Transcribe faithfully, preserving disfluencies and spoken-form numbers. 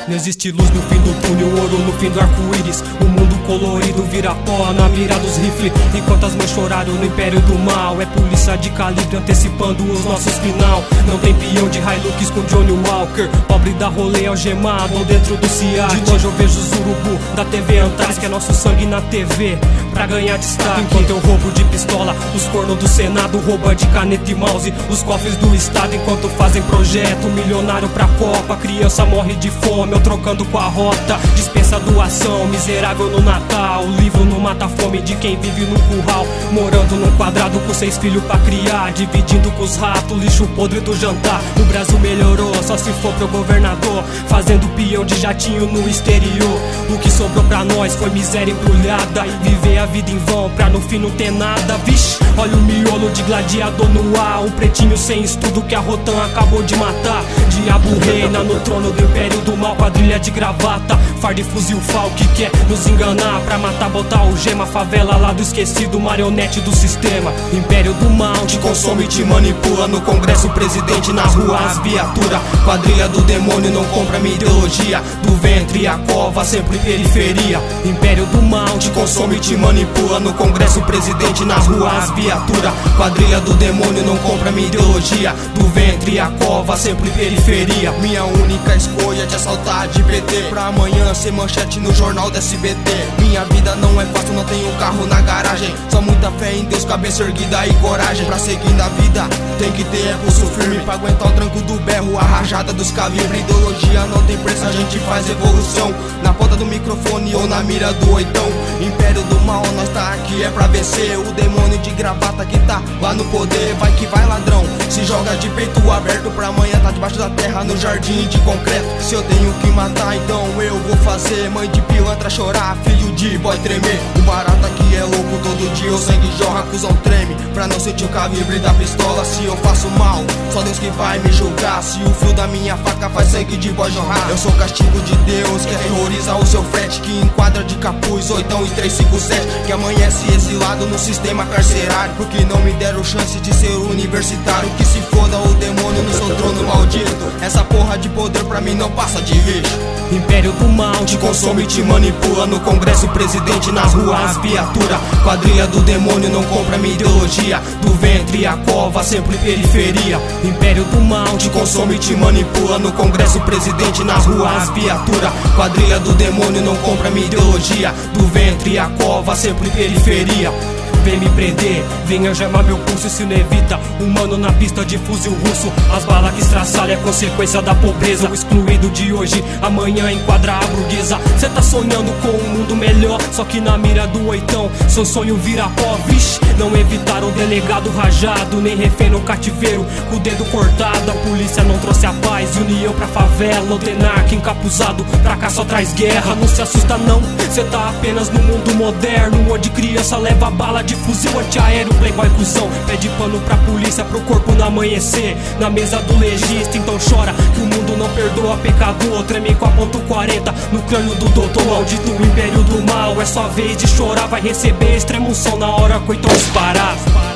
Não existe luz no fim do túnel, ouro no fim do arco-íris. O mundo colorido vira pó na mira dos rifles. Enquanto as mães choraram no império do mal, é polícia de calibre antecipando os nossos final. Não tem peão de Hilux com Johnny Walker, pobre da rolê algemado ou dentro do C I A. De longe eu vejo os urubu da T V Antares, que é nosso sangue na T V pra ganhar destaque. Enquanto eu roubo de pistola, os cornos do Senado rouba de caneta e mouse os cofres do Estado. Enquanto fazem projeto milionário pra Copa, criança morre de fome, eu trocando com a rota. Dispensa doação, miserável no Natal. O livro não mata a fome de quem vive no curral, morando num quadrado com seis filhos pra criar, dividindo com os ratos, lixo podre do jantar. O Brasil melhorou, só se for pro governador, fazendo peão de jatinho no exterior. O que sobrou pra nós foi miséria embrulhada, viver a vida em vão pra no fim não ter nada. Vixe, olha o miolo de gladiador no ar, um pretinho sem estudo que a Rotan acabou de matar. Diabo reina no trono do império do mal, quadrilha de gravata, farda e fuzil fal que quer nos enganar pra matar, botar o gema, favela lá do esquecido, marionete do sistema. Império do mal te consome e te manipula, no congresso presidente, nas ruas as viatura. Quadrilha do demônio não compra minha ideologia, do ventre e a cova sempre periferia. Império do mal te consome e te manipula, no congresso presidente, nas ruas as viatura. Quadrilha do demônio não compra minha ideologia, do ventre e a cova sempre periferia. Minha única escolha é te assaltar de P T, pra amanhã ser manchete no jornal da S B T. Minha vida não é fácil, não tenho carro na garagem, só muita fé em Deus, cabeça erguida e coragem. Pra seguir na vida tem que ter é pulso firme, pra aguentar o tranco do berro, a rajada dos calibres. Ideologia não tem preço, a gente faz evolução, na ponta do microfone ou na mira do oitão. Império do mal, nós tá aqui é pra vencer o demônio de gravata que tá lá no poder. Vai que vai, ladrão, se joga de peito aberto, pra amanhã tá debaixo da terra no jardim de concreto. Se eu tenho que matar, então eu vou fazer. Mãe de pilantra chorar, filho de boy tremer. O barato aqui é louco, todo dia o sangue jorra, cuzão treme pra não sentir o calibre da pistola. Se eu faço mal, só Deus que vai me julgar. Se o fio da minha faca faz sangue de boy jorrar, eu sou castigo de Deus que terroriza o seu frete, que enquadra de capuz, oitão e trezentos e cinquenta e sete, que amanhece exilado no sistema carcerário, porque não me deram chance de ser universitário. Que se foda o demônio no seu trono maldito, essa porra de poder pra mim não passa de lixo. Império do mal te consome e te manipula, no congresso presidente, nas ruas as viatura. Quadrilha do demônio não compra minha ideologia, do ventre e a cova sempre periferia. Império do mal te consome e te manipula, no congresso presidente, nas ruas as viatura. Quadrilha do demônio não compra minha ideologia, do ventre e a cova sempre periferia. Vem me prender, vem algemar meu pulso, isso não evita. Humano na pista de fuzil russo, as balas que estraçalham é consequência da pobreza. O excluído de hoje, amanhã enquadra a burguesa. Cê tá sonhando com um mundo melhor, só que na mira do oitão seu sonho vira pó. Vixe, não evitaram o delegado rajado, nem refém no cativeiro com o dedo cortado. A polícia não trouxe a paz, união pra favela. O denarca encapuzado, pra cá só traz guerra. Não se assusta não, cê tá apenas no mundo moderno, onde criança leva bala de fuzil antiaéreo, playboy cuzão pede pano pra polícia pro corpo não amanhecer na mesa do legista. Então chora que o mundo não perdoa pecador, treme com a ponto quarenta no crânio do doutor. Maldito império do mal, é sua vez de chorar, vai receber extrema unção na hora que o então disparar.